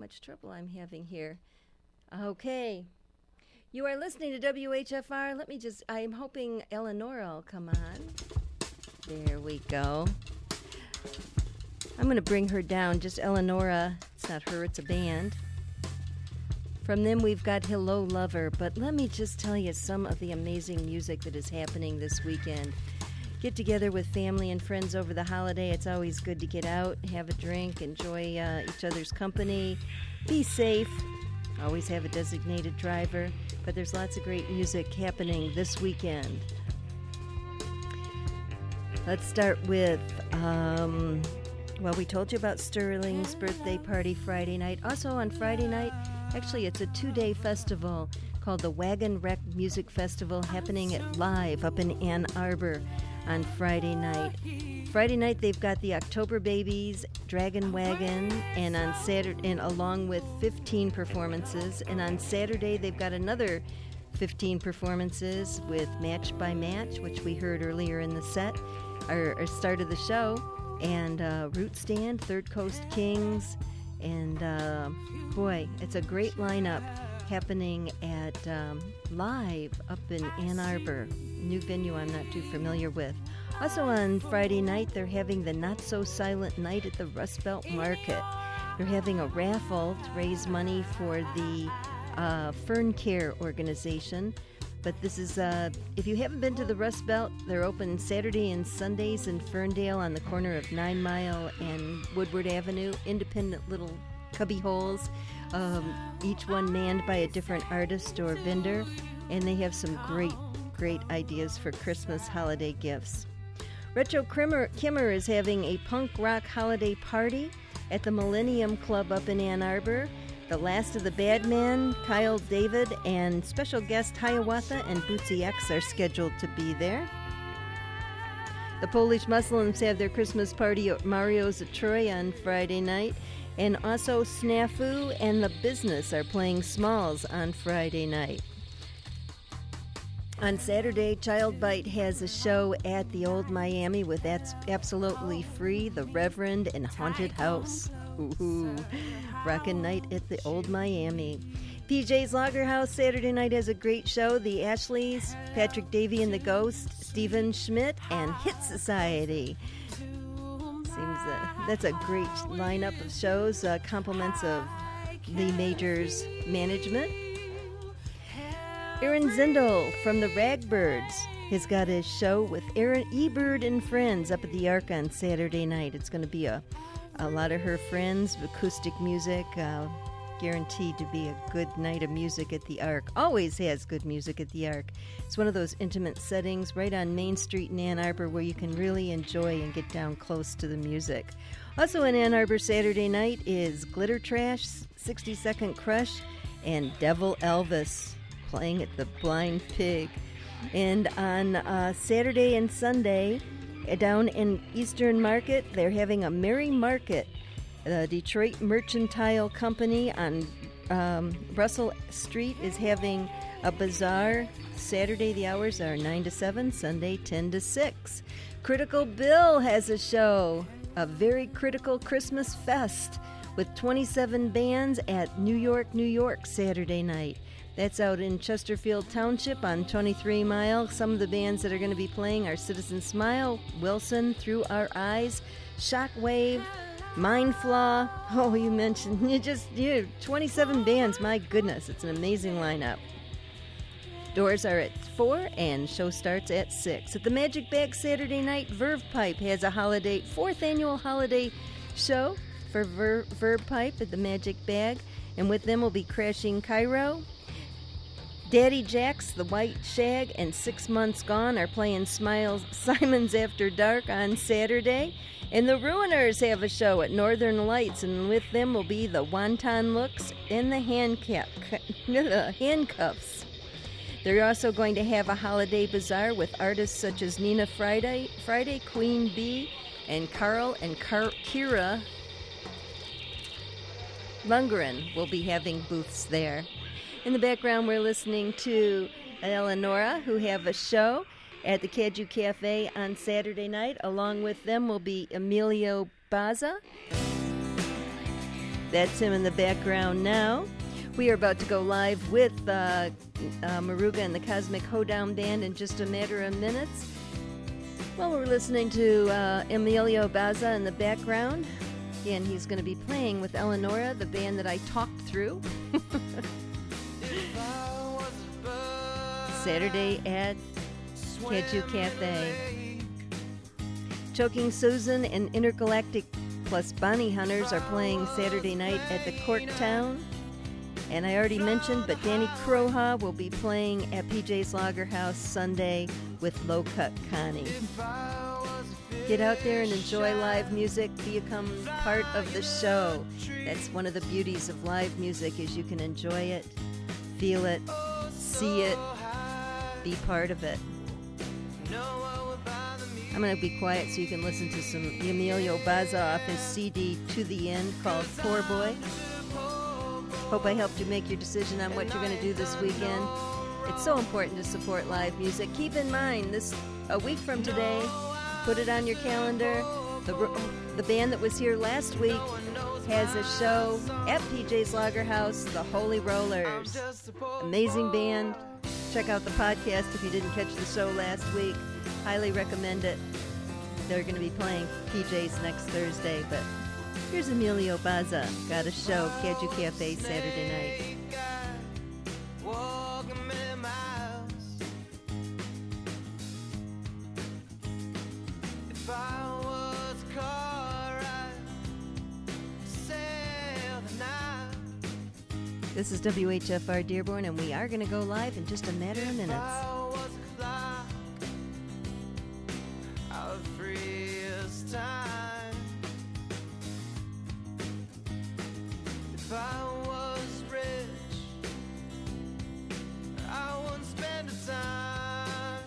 much trouble I'm having here. Okay. You are listening to WHFR. I'm hoping Eleonora will come on. There we go. I'm going to bring her down, just Eleonora. It's not her, it's a band. From them, we've got Hello Lover, but let me just tell you some of the amazing music that is happening this weekend. Get together with family and friends over the holiday. It's always good to get out, have a drink, enjoy each other's company, be safe, always have a designated driver, but there's lots of great music happening this weekend. Let's start with, we told you about Sterling's birthday party Friday night. Also on Friday night, actually, it's a 2-day festival called the Wagon Wreck Music Festival happening at Live up in Ann Arbor on Friday night. Friday night, they've got the October Babies, Dragon Wagon, and on Saturday, and along with 15 performances. And on Saturday, they've got another 15 performances with Match by Match, which we heard earlier in the set, or start of the show, and Root Stand, Third Coast Kings, and it's a great lineup happening at Live up in Ann Arbor, new venue I'm not too familiar with. Also on Friday night, they're having the Not So Silent Night at the Rust Belt Market. They're having a raffle to raise money for the Fern Care organization. But this is, if you haven't been to the Rust Belt, they're open Saturday and Sundays in Ferndale on the corner of 9 Mile and Woodward Avenue. Independent little cubby holes, each one manned by a different artist or vendor. And they have some great ideas for Christmas holiday gifts. Retro Kimmer is having a punk rock holiday party at the Millennium Club up in Ann Arbor. The Last of the Bad Men, Kyle David, and special guest Hiawatha and Bootsy X are scheduled to be there. The Polish Muslims have their Christmas party at Mario's at Troy on Friday night. And also Snafu and The Business are playing Smalls on Friday night. On Saturday, Child Bite has a show at the Old Miami with That's Absolutely Free, The Reverend, and Haunted House. Ooh, rockin' night at the Old Miami. PJ's Lager House Saturday night has a great show. The Ashleys, Patrick Davey and the Ghost, Stephen Schmidt, and Hit Society. Seems that's a great lineup of shows, compliments of the Majors management. Aaron Zindel from the Ragbirds has got his show with Aaron Ebird and friends up at the Ark on Saturday night. It's going to be a lot of her friends, acoustic music, guaranteed to be a good night of music at the Ark. Always has good music at the Ark. It's one of those intimate settings right on Main Street in Ann Arbor where you can really enjoy and get down close to the music. Also in Ann Arbor Saturday night is Glitter Trash, 60 Second Crush, and Devil Elvis playing at the Blind Pig. And on Saturday and Sunday, down in Eastern Market, they're having a Merry Market. The Detroit Mercantile Company on Russell Street is having a bazaar. Saturday, the hours are 9 to 7, Sunday, 10 to 6. Critical Bill has a show, a very critical Christmas fest with 27 bands at New York, Saturday night. That's out in Chesterfield Township on 23 Mile. Some of the bands that are going to be playing are Citizen Smile, Wilson, Through Our Eyes, Shockwave, Mind Flaw. Oh, you mentioned, 27 bands. My goodness, it's an amazing lineup. Doors are at 4 and show starts at 6. At the Magic Bag Saturday night, Verve Pipe has a 4th annual holiday show for Verve Pipe at the Magic Bag. And with them will be Crashing Cairo. Daddy Jacks, The White Shag, and 6 Months Gone are playing Simon's After Dark on Saturday. And the Ruiners have a show at Northern Lights, and with them will be the Wonton Looks and the Handcuffs. They're also going to have a holiday bazaar with artists such as Nina Friday, Queen Bee, and Carl and Kira Lundgren will be having booths there. In the background, we're listening to Eleonora, who have a show at the Caju Cafe on Saturday night. Along with them will be Emilio Baza. That's him in the background now. We are about to go live with Muruga and the Cosmic Hoedown Band in just a matter of minutes. Well, we're listening to Emilio Baza in the background. Again, he's going to be playing with Eleonora, the band that I talked through. Saturday at Keju Cafe. Choking Susan and Intergalactic plus Bonnie Hunters are playing Saturday night at the Corktown. And I already mentioned, but Danny Kroha will be playing at PJ's Lager House Sunday with Low Cut Connie. Get out there and enjoy live music. Become part of the show. That's one of the beauties of live music, is you can enjoy it, feel it, see it, be part of it. I'm going to be quiet so you can listen to some Emilio Baza off his CD To the End called Poor Boy. Hope I helped you make your decision on what you're going to do this weekend. It's so important to support live music. Keep in mind, a week from today, put it on your calendar. The band that was here last week has a show at PJ's Lager House, the Holy Rollers. Amazing band. Check out the podcast if you didn't catch the show last week. Highly recommend it. They're going to be playing PJ's next Thursday, but here's Emilio Baza. Got a show, Keju Cafe, Saturday night. This is WHFR Dearborn, and we are going to go live in just a matter of minutes. If I was rich, I wouldn't spend a time.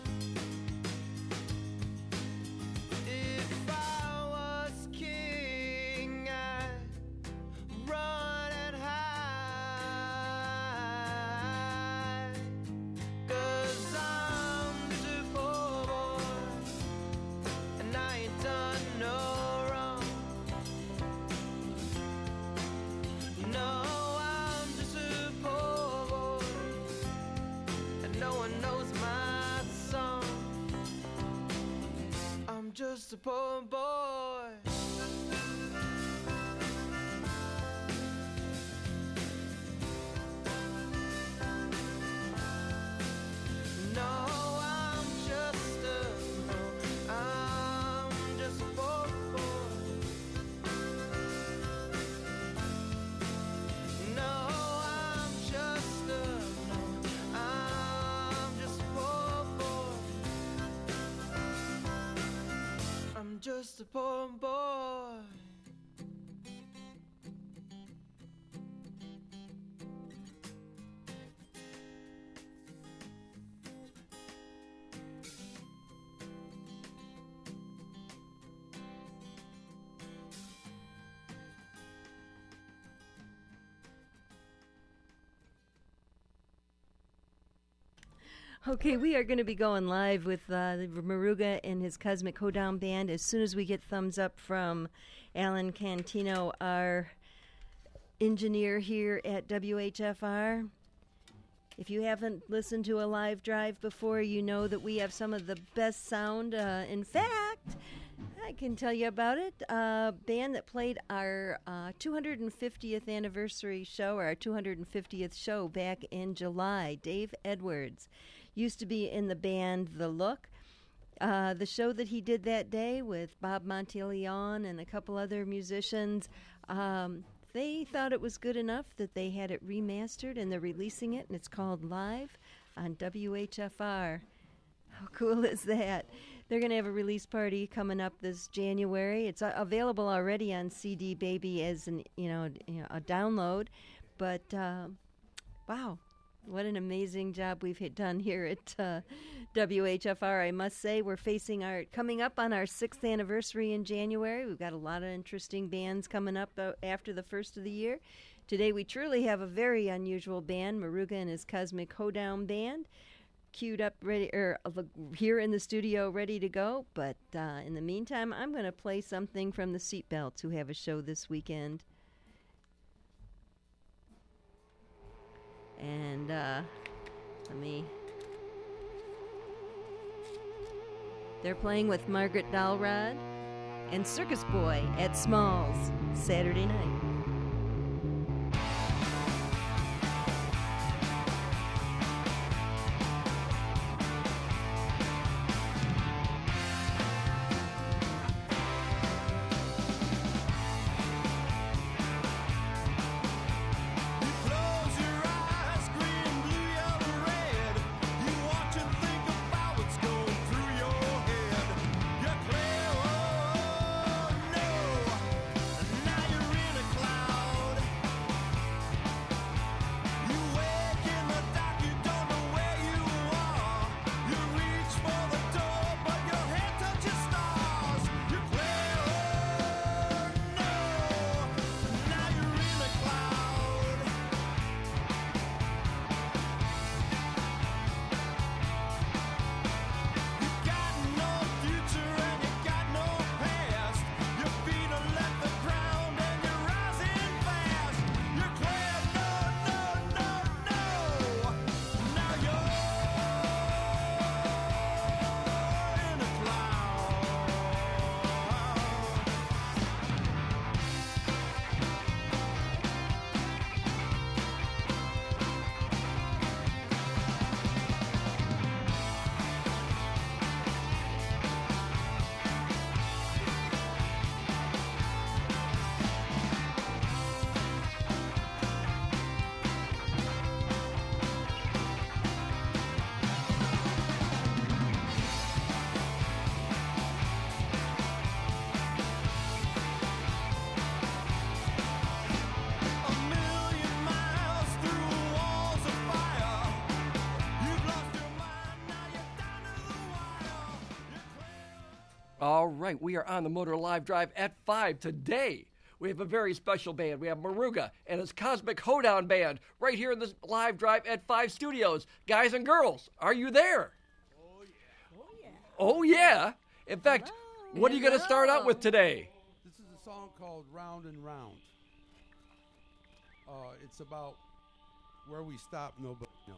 If I was king, I'd run and hide. 'Cause I'm too poor, and I ain't done no wrong. No, I'm just a poor boy, and no one knows my song. I'm just a poor boy. No, I'm just a poor boy. No, I'm just a poor boy. I'm just a poor boy. Okay, we are going to be going live with Muruga and his Cosmic Hoedown Band as soon as we get thumbs up from Alan Cantino, our engineer here at WHFR. If you haven't listened to a live drive before, you know that we have some of the best sound. In fact, I can tell you about it. A band that played our 250th anniversary show, or our 250th show back in July, Dave Edwards. Used to be in the band The Look. The show that he did that day with Bob Monteleone and a couple other musicians, they thought it was good enough that they had it remastered, and they're releasing it, and it's called Live on WHFR. How cool is that? They're going to have a release party coming up this January. It's available already on CD Baby as a download, but wow. What an amazing job we've done here at WHFR. I must say, we're coming up on our 6th anniversary in January. We've got a lot of interesting bands coming up after the first of the year. Today we truly have a very unusual band, Muruga and his Cosmic Hoedown Band, queued up, here in the studio, ready to go. But in the meantime, I'm going to play something from the Seatbelts, who have a show this weekend. And they're playing with Margaret Dalrod and Circus Boy at Smalls Saturday night. All right, we are on the Motor Live Drive at 5 today. We have a very special band. We have Moruga and his Cosmic Hoedown Band right here in this Live Drive at 5 studios. Guys and girls, are you there? Oh, yeah. Oh, yeah. Oh, yeah. In fact, what are you going to start out with today? This is a song called Round and Round. It's about where we stop, nobody knows.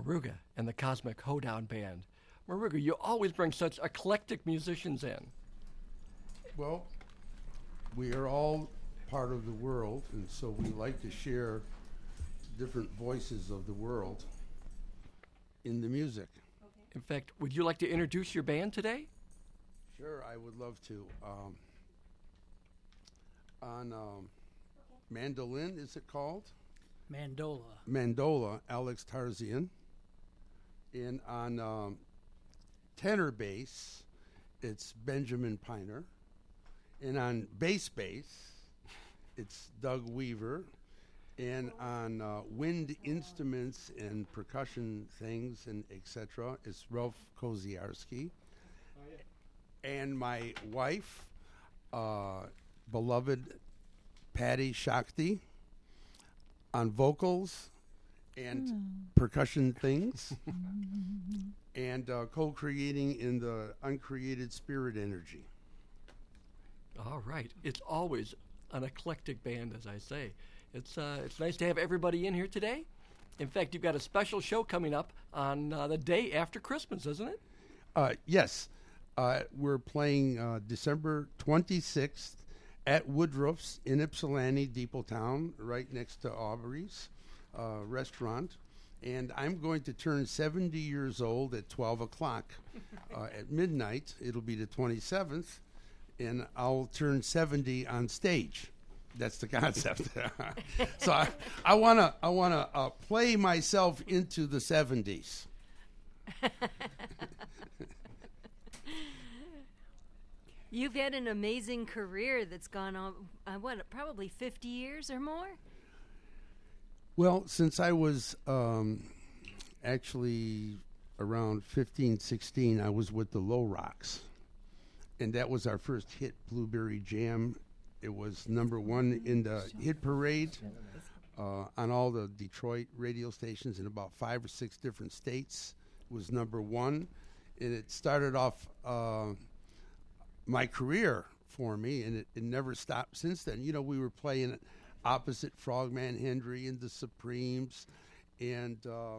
Maruga and the Cosmic Hoedown Band. Maruga, you always bring such eclectic musicians in. Well, we are all part of the world, and so we like to share different voices of the world in the music. In fact, would you like to introduce your band today? Sure, I would love to. On mandolin, is it called? Mandola, Alex Tarzian. And on tenor bass, it's Benjamin Piner. And on bass, it's Doug Weaver. And on wind instruments and percussion things and etc., it's Ralph Koziarski. And my wife, beloved Patty Shakti, on vocals and percussion things, and co-creating in the Uncreated Spirit Energy. All right. It's always an eclectic band, as I say. It's nice to have everybody in here today. In fact, you've got a special show coming up on the day after Christmas, isn't it? Yes. We're playing December 26th at Woodruff's in Ypsilanti, Deepletown, right next to Aubrey's restaurant. And I'm going to turn 70 years old at 12 o'clock at midnight. It'll be the 27th, and I'll turn 70 on stage. That's the concept. So I wanna play myself into the 70s. You've had an amazing career that's gone on, probably 50 years or more? Well, since I was actually around 15, 16, I was with the Low Rocks. And that was our first hit, Blueberry Jam. It was number one in the hit parade on all the Detroit radio stations in about 5 or 6 different states. It was number one. And it started off my career for me, and it never stopped since then. You know, we were playing opposite Frogman Hendry and the Supremes, and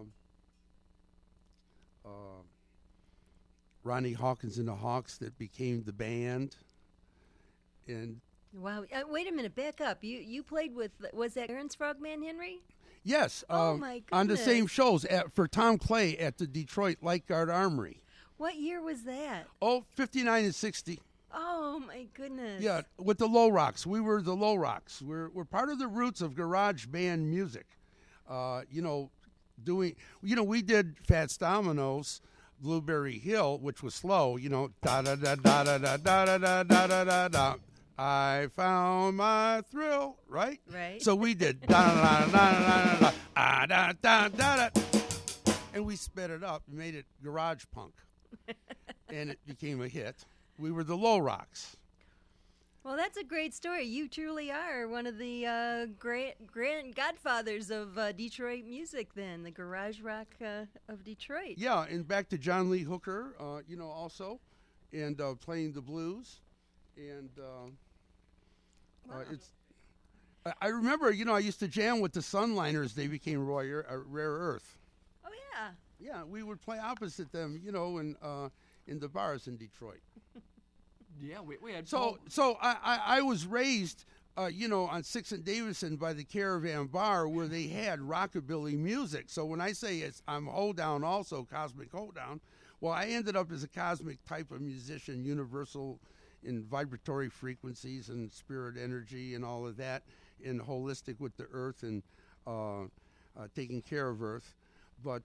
Ronnie Hawkins and the Hawks that became the band. And wow, wait a minute, back up. You played with, was that Aaron's Frogman Henry? Yes, oh my goodness. On the same shows for Tom Clay at the Detroit Light Guard Armory. What year was that? Oh, 59 and 60. Oh my goodness. Yeah, with the Low Rocks. We were the Low Rocks. We're part of the roots of garage band music. We did Fats Domino's Blueberry Hill, which was slow, da da da da da da da da da da da da. I found my thrill, right? Right. So we did da da da da da da da da da da, and we sped it up and made it garage punk, and it became a hit. We were the Low Rocks. Well, that's a great story. You truly are one of the grand godfathers of Detroit music then, the garage rock of Detroit. Yeah, and back to John Lee Hooker, also, and playing the blues. And wow. I remember, I used to jam with the Sunliners. They became Rare Earth. Oh, yeah. Yeah, we would play opposite them, in the bars in Detroit. Yeah, we had So I was raised, on 6th and Davison by the Caravan Bar where they had rockabilly music. So when I say I'm Hoedown also, Cosmic Hoedown, well, I ended up as a cosmic type of musician, universal in vibratory frequencies and spirit energy and all of that, and holistic with the earth and taking care of earth. But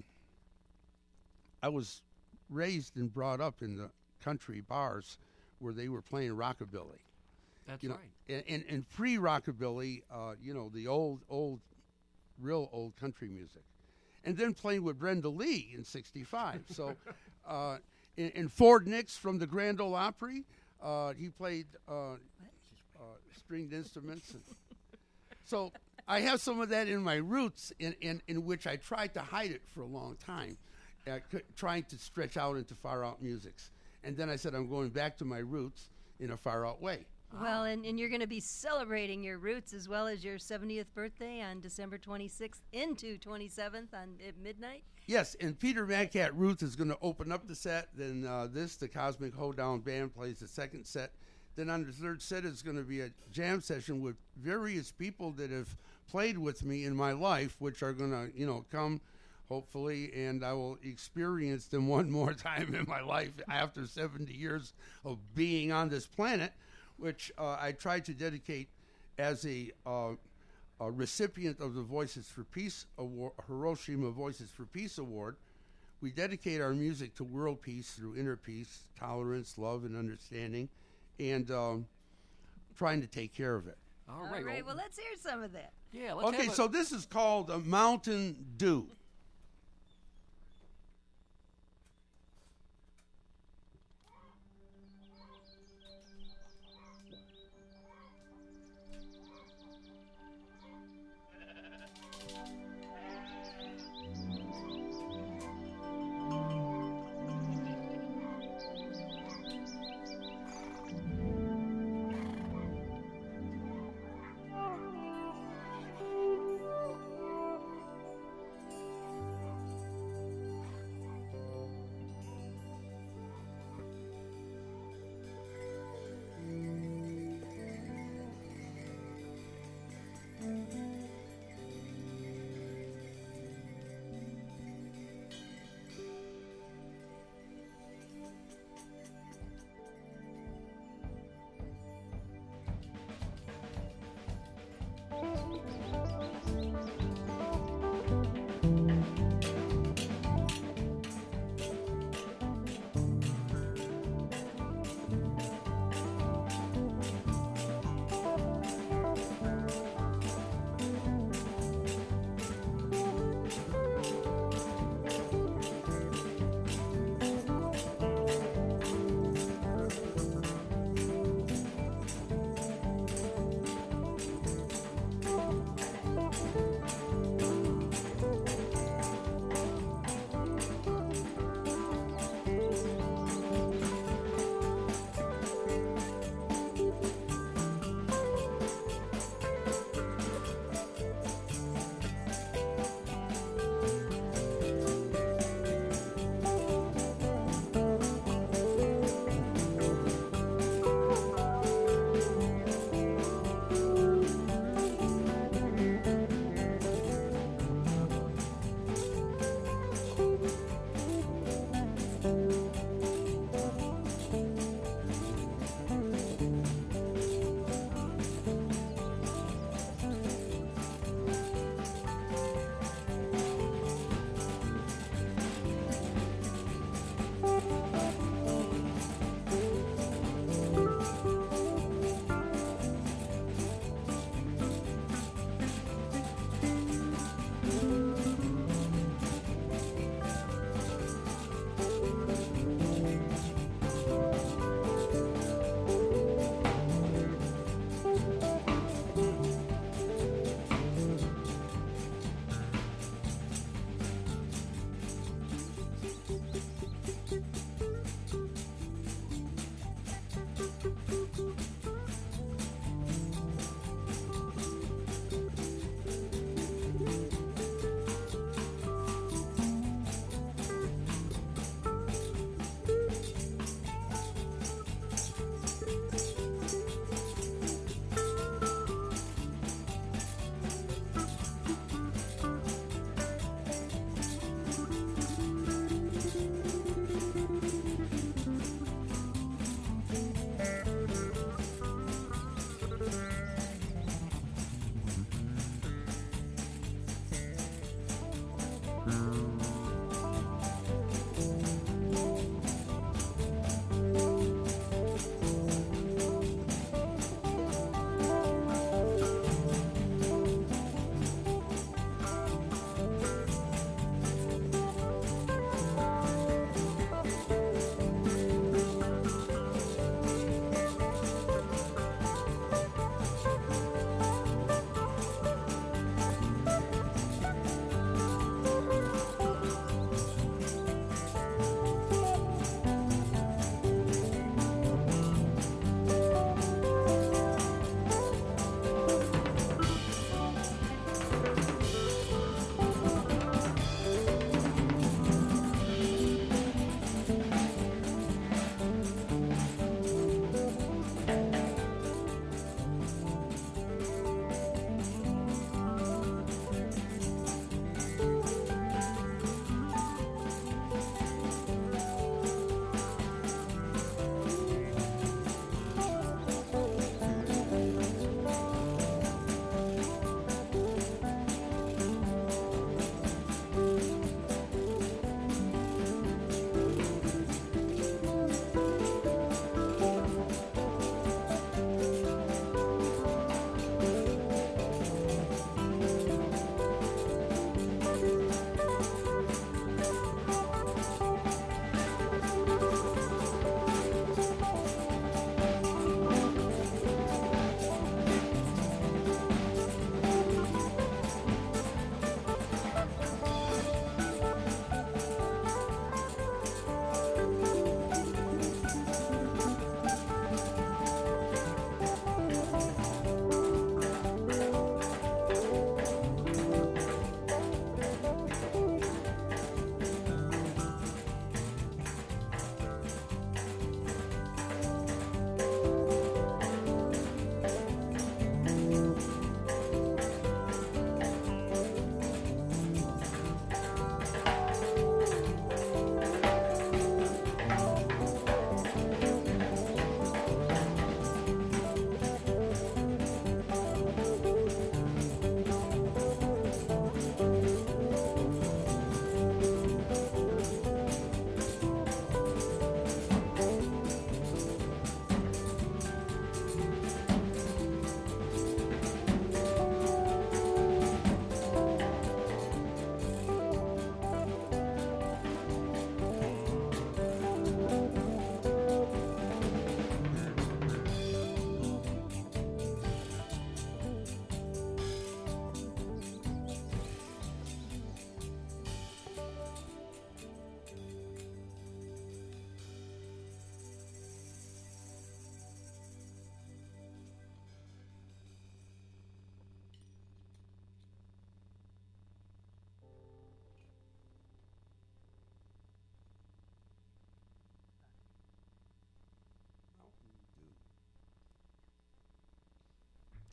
I was raised and brought up in the country bars where they were playing rockabilly. That's right. And pre-rockabilly, the real old country music. And then playing with Brenda Lee in 65. So, and Ford Nix from the Grand Ole Opry, he played stringed instruments. So I have some of that in my roots in which I tried to hide it for a long time, trying to stretch out into far out musics. And then I said, I'm going back to my roots in a far out way. Well, and you're going to be celebrating your roots as well as your 70th birthday on December 26th into 27th at midnight. Yes, and Peter Mancat Ruth is going to open up the set. Then the Cosmic Hoedown Band plays the second set. Then on the third set is going to be a jam session with various people that have played with me in my life, which are going to, come hopefully, and I will experience them one more time in my life after 70 years of being on this planet, which I tried to dedicate as a recipient of the Voices for Peace Award, Hiroshima Voices for Peace Award. We dedicate our music to world peace through inner peace, tolerance, love, and understanding, and trying to take care of it. All right. Well, let's hear some of that. Yeah. Let's Okay, so this is called Mountain Dew.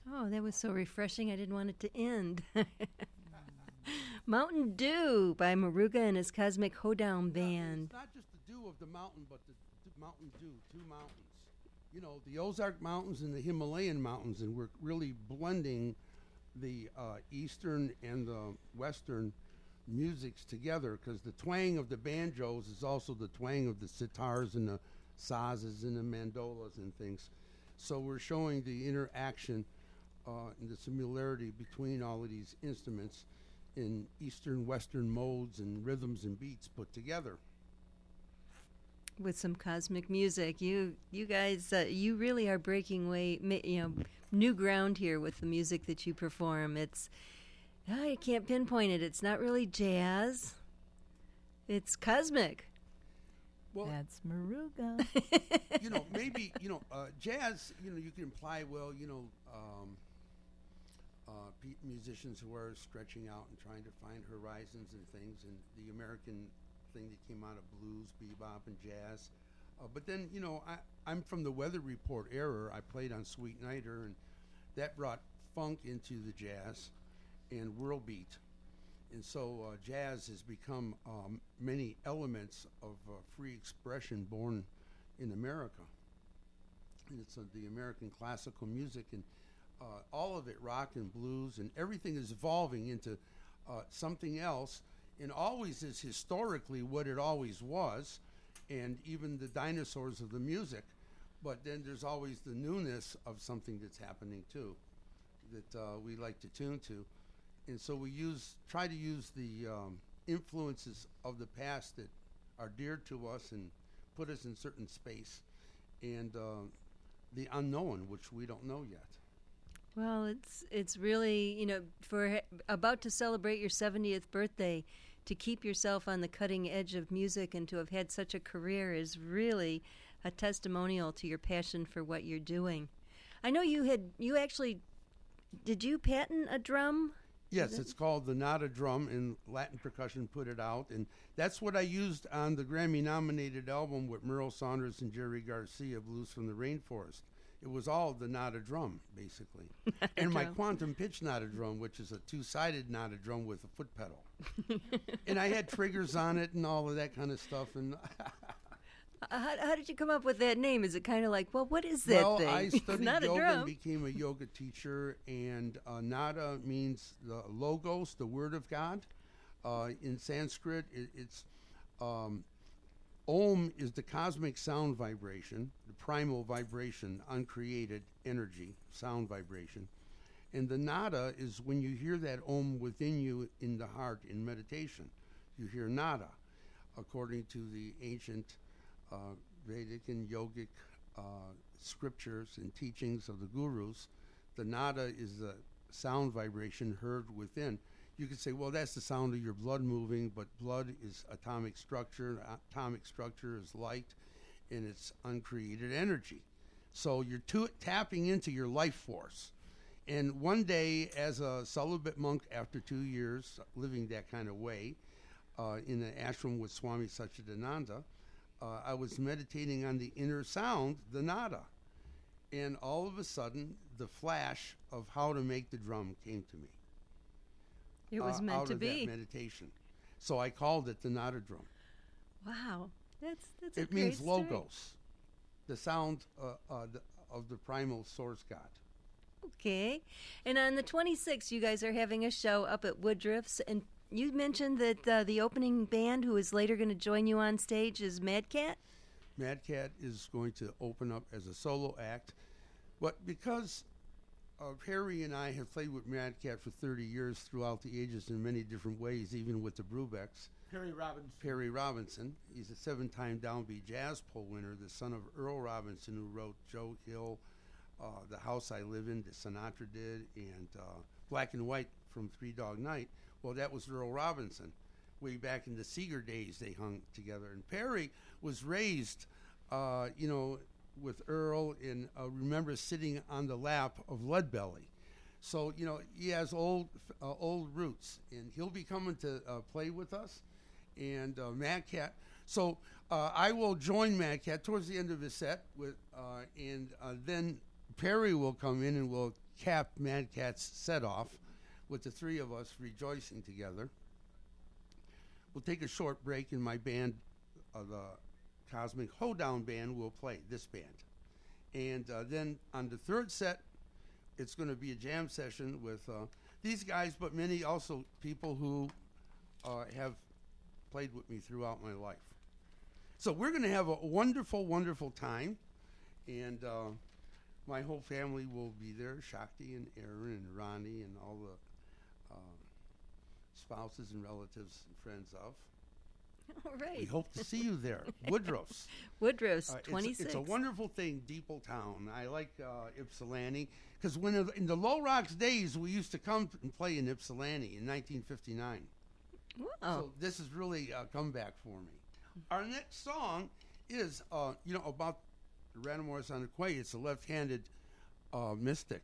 Oh, that was so refreshing. I didn't want it to end. Mountain Dew by Maruga and his Cosmic Hoedown Band. It's not just the dew of the mountain, but the Mountain Dew, two mountains. You know, the Ozark Mountains and the Himalayan Mountains, and we're really blending the Eastern and the Western musics together, because the twang of the banjos is also the twang of the sitars and the sazes and the mandolas and things. So we're showing the interaction and the similarity between all of these instruments in Eastern, Western modes and rhythms and beats put together. With some cosmic music, you guys, you really are breaking new ground here with the music that you perform. I can't pinpoint it. It's not really jazz. It's cosmic. Well, that's Maruga. Maybe jazz. You can imply musicians who are stretching out and trying to find horizons and things, and the American thing that came out of blues, bebop, and jazz. But then, I'm from the Weather Report era. I played on Sweet Nighter, and that brought funk into the jazz and world beat. And so jazz has become many elements of free expression born in America. And it's the American classical music, and all of it, rock and blues, and everything is evolving into something else, and always is historically what it always was, and even the dinosaurs of the music. But then there's always the newness of something that's happening too, that we like to tune to. And so we try to use the influences of the past that are dear to us and put us in certain space, and the unknown, which we don't know yet. Well, it's really, for about to celebrate your 70th birthday, to keep yourself on the cutting edge of music and to have had such a career is really a testimonial to your passion for what you're doing. I know did you patent a drum? Yes, it's called the Nada drum, and Latin Percussion put it out, and that's what I used on the Grammy-nominated album with Merle Saunders and Jerry Garcia, Blues from the Rainforest. It was all the Nada drum, basically. And my quantum pitch Nada drum, which is a two-sided Nada drum with a foot pedal. And I had triggers on it and all of that kind of stuff. And how did you come up with that name? Is it kind of like, well, what is that thing? Well, I studied not yoga a drum. and became a yoga teacher, and Nada means the logos, the word of God. In Sanskrit, it's Om is the cosmic sound vibration, the primal vibration, uncreated energy, sound vibration. And the nada is when you hear that Om within you in the heart in meditation. You hear nada. According to the ancient Vedic and yogic scriptures and teachings of the gurus, the nada is the sound vibration heard within. You could say, well, that's the sound of your blood moving, but blood is atomic structure. Atomic structure is light, and it's uncreated energy. So you're tapping into your life force. And one day, as a celibate monk, after 2 years living that kind of way, in an ashram with Swami Satchidananda, I was meditating on the inner sound, the nada. And all of a sudden, the flash of how to make the drum came to me. It was meant to be. Out of that meditation. So I called it the Nada drum. Wow. That's a It great means story. logos, the sound of the primal source God. Okay. And on the 26th, you guys are having a show up at Woodruff's. And you mentioned that the opening band, who is later going to join you on stage, is Mad Cat? Mad Cat is going to open up as a solo act. But because Perry and I have played with Mad Cat for 30 years throughout the ages in many different ways, even with the Brubecks. Perry Robinson. He's a 7-time Downbeat Jazz Poll winner, the son of Earl Robinson, who wrote Joe Hill, The House I Live In, that Sinatra did, and Black and White from Three Dog Night. Well, that was Earl Robinson. Way back in the Seeger days, they hung together. And Perry was raised, with Earl, and remember sitting on the lap of Leadbelly. So, he has old roots, and he'll be coming to play with us. And Mad Cat. So I will join Mad Cat towards the end of his set, and then Perry will come in and will cap Mad Cat's set off with the three of us rejoicing together. We'll take a short break, and my band, the Cosmic Hoedown Band, will play this band. And then on the third set, it's going to be a jam session with these guys, but many also people who have played with me throughout my life. So we're going to have a wonderful, wonderful time, and my whole family will be there, Shakti and Aaron and Ronnie and all the spouses and relatives and friends of. All right. We hope to see you there. Woodruff's. Woodruff's, 26. It's a wonderful thing, Depot Town. I like Ypsilanti, because when in the Low Rocks days, we used to come and play in Ypsilanti in 1959. Wow. So this is really a comeback for me. Our next song is, about Ranimors on the Quay. It's a left-handed mystic.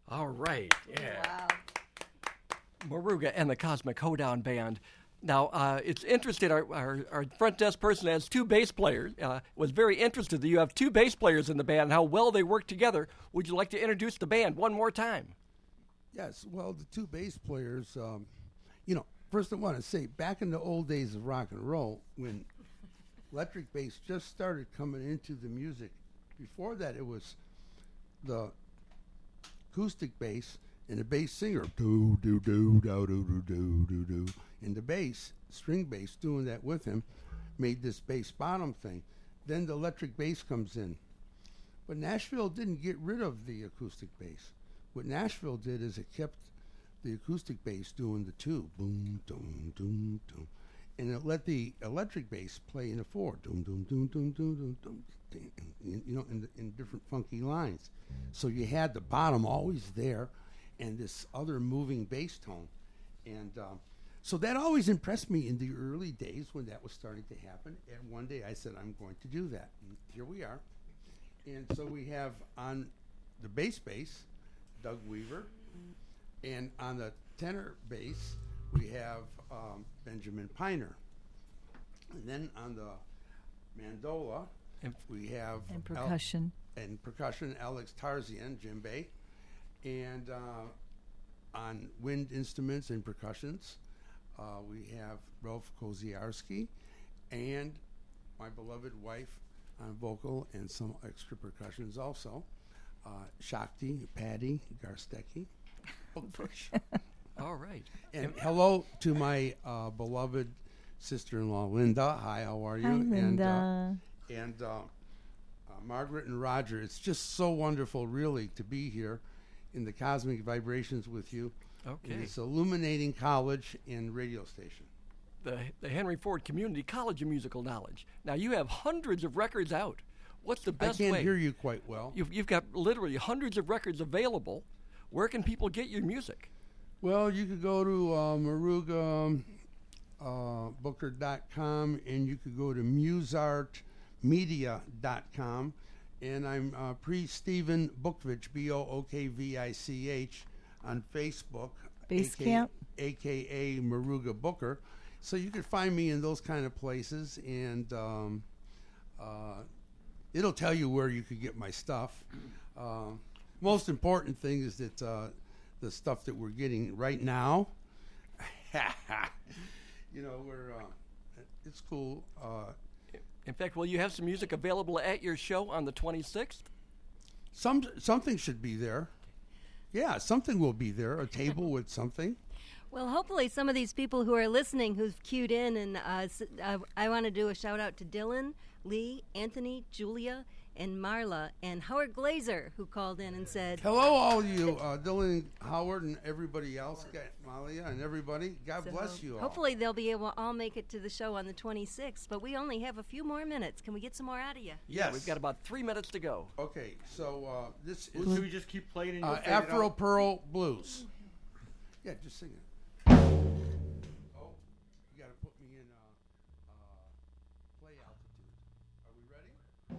All right. Yeah. Wow. Moruga and the Cosmic Hoedown Band. Now, it's interesting. Our front desk person has two bass players. Was very interested that you have two bass players in the band and how well they work together. Would you like to introduce the band one more time? Yes, well, the two bass players, first I want to say, back in the old days of rock and roll, when electric bass just started coming into the music, before that it was the acoustic bass and the bass singer, do do do do do do do do do, and the bass, string bass, doing that with him, made this bass bottom thing. Then the electric bass comes in. But Nashville didn't get rid of the acoustic bass. What Nashville did is it kept the acoustic bass doing the two, boom, doom, doom, doom, and it let the electric bass play in the four, doom, doom, doom, doom, doom, doom, doom, in different funky lines. So you had the bottom always there, and this other moving bass tone, and so that always impressed me in the early days when that was starting to happen. And one day I said, I'm going to do that. And here we are. And so we have on the bass, Doug Weaver, and on the tenor bass, we have Benjamin Piner. And then on the mandola, we have And percussion. Alex Tarzian, djembe. And on wind instruments and percussions, we have Rolf Koziarski and my beloved wife on vocal and some extra percussions also. Shakti, Patty Garstecki. All right. And hello to my beloved sister-in-law, Linda. Hi, how are you? Hi, Linda. And Margaret and Roger. It's just so wonderful, really, to be here in the Cosmic Vibrations with you. Okay. In this illuminating college and radio station. The Henry Ford Community College of Musical Knowledge. Now, you have hundreds of records out. What's the best way? I can't hear you quite well. You've got literally hundreds of records available. Where can people get your music? Well, you could go to marugabooker.com, and you could go to museartmedia.com, and I'm Stephen Bookvich, Bookvich, on Facebook, Basecamp, aka Moruga Booker. So you can find me in those kind of places, and it'll tell you where you could get my stuff. Most important thing is that the stuff that we're getting right now, it's cool. In fact, will you have some music available at your show on the 26th? Something should be there. Yeah, something will be there, a table with something. Well, hopefully some of these people who are listening who've queued in, and I want to do a shout-out to Dylan, Lee, Anthony, Julia, and Marla, and Howard Glazer, who called in and said... Hello, all you, Dylan, Howard, and everybody else, Malia, and everybody. God bless you all. Hopefully they'll be able to all make it to the show on the 26th, but we only have a few more minutes. Can we get some more out of you? Yes. We've got about 3 minutes to go. Okay, so this Should is we just keep playing and Afro Pearl Blues. Yeah, just sing it. Oh, you got to put me in play altitude. Are we ready?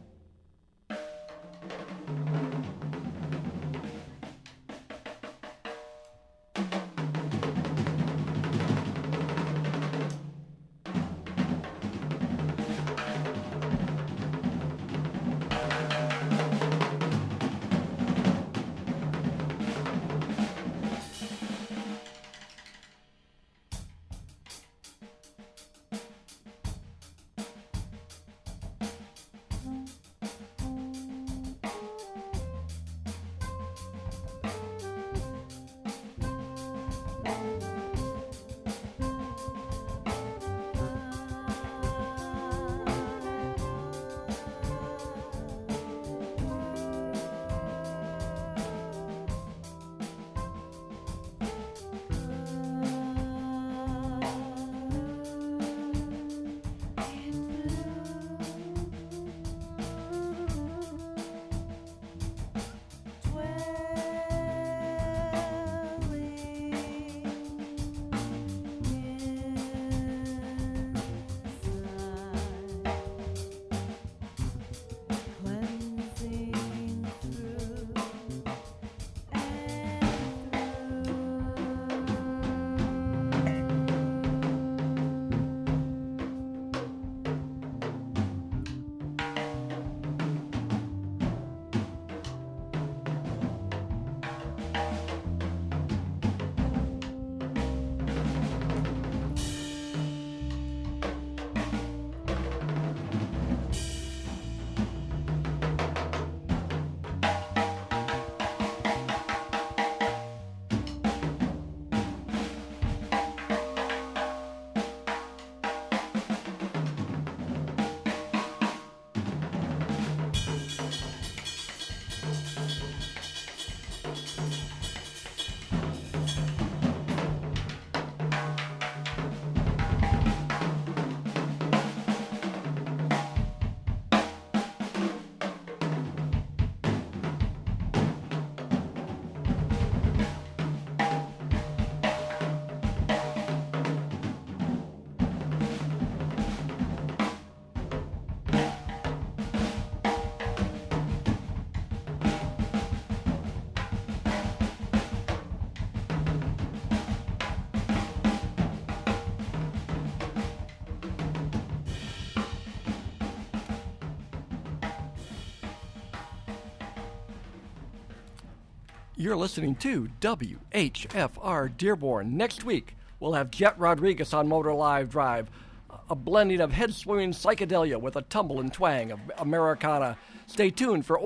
You're listening to WHFR Dearborn. Next week, we'll have Jet Rodriguez on Motor Live Drive, a blending of head-swimming psychedelia with a tumble and twang of Americana. Stay tuned for